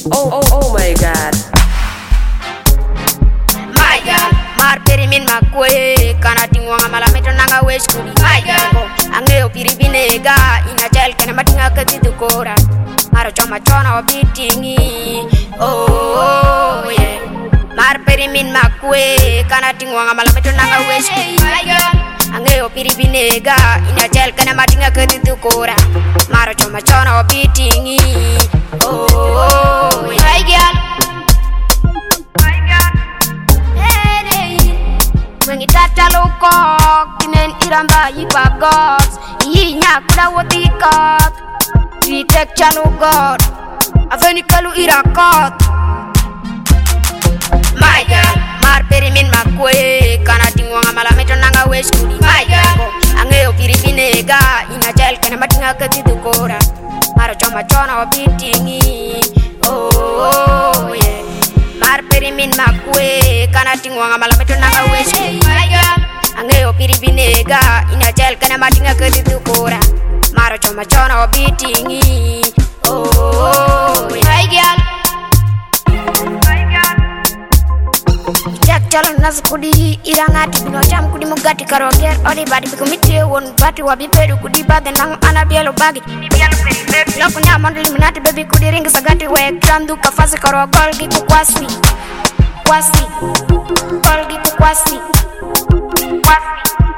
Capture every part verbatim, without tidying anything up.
Oh, oh, oh my God. My God, mar peri min makwe kana tingwanga malameto nanga wesh kudi. My God, angeo piri binega ina gel kana matinga kati dukora. Maro choma chona wabitingi. Oh yeah. Mar peri min makwe kana tingwanga malameto nanga wesh kudi. My God, angeo piri binega ina gel kana matinga kati dukora. Maro choma chona wabitingi. Oh yeah. My God. Wengi tata loko kinen iramba yipa God yinya kuda woti God ritek chanu God aveni kalu irakot. My God, mar peri min makwe kana tingwanga malameto nanga wesh kudi. My God, angeo piri binega ina gel kana matinga kati dukora. Maro choma chona wabitingi. Oh yeah. Mar peri min makwe kana tingwanga malameto nanga wesh kudi. My God, angeo piri binega ina gel kana matinga kati dukora. Maro choma chona wabitingi. Oh yeah. My God, jak jalan nas kudi irangati bino jam kudi mugati karoger odi badi bikumite won bati wabi pedu kudi bade nang ana bielo bagi bielo peri baby loko nya manduli minati baby kudi ring sagati we grandu kafasi karogol gi kwasi kwasi kolgi kwasi kwasi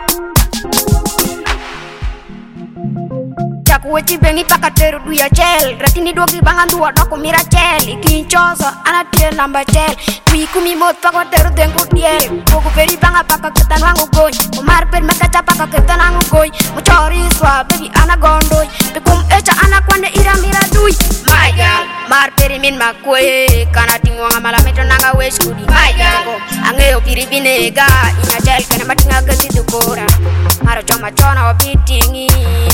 Wechi bengi pakateru duya chel Ratini dogi bangandu wadoko mira chel Ikinchozo anatie namba chel Wikumi mot pakateru dengu diel Bogu peri banga paka ketan wangu goy Umar per mekacha paka ketan wangu goy Muchori swa baby ana gondoy Bekum echa ana kwande ira mira duy. My God, mar peri min makwe Kana tingwanga malameto nanga wesh kudi. My God, angeo piri binega Ina chel kana matinga gati dukora Maro choma chona wabitingi.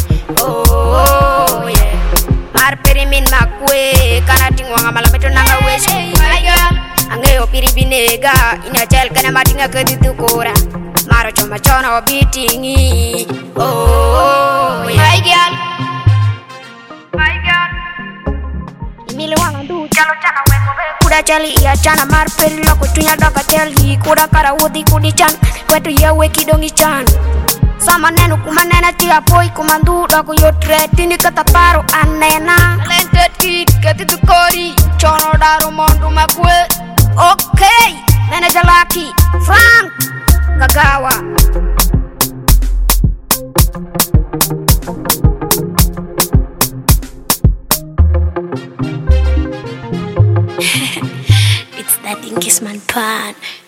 Oh yeah. Mar peri min makwe kana tingwanga malameto nanga wesh kudi. My God, angeo piri binega ina gel kana matinga kati dukora. Maro choma chona wabitingi. Oh yeah. My God, my God. Mili wanga ndu chalo chana wengo be kuda chali iya chana mar peri loko tunya doka chali kuda kara wudi kudi chan kwetu yewe kidongi chan. Sama nenu kumanena chia poi kumandu doko yotre tini kata paro anena talented kid kati tukori chono daro mondu makwe. Okay, manager Lucky Frank Kagawa. It's that Inkisman pan.